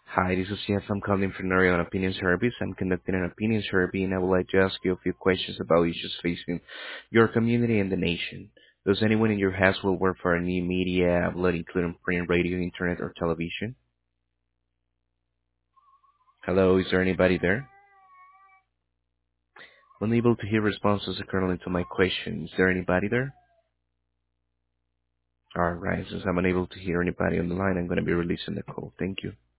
Hi, this is Jeff. I'm calling from Narion Opinion Service. I'm conducting an opinion survey, and I would like to ask you a few questions about issues facing your community and the nation. Does anyone in your household work for any media outlet, including print, radio, internet, or television? Hello, is there anybody there? Unable to hear responses currently to my question. Is there anybody there? All right, since I'm unable to hear anybody on the line, I'm going to be releasing the call. Thank you.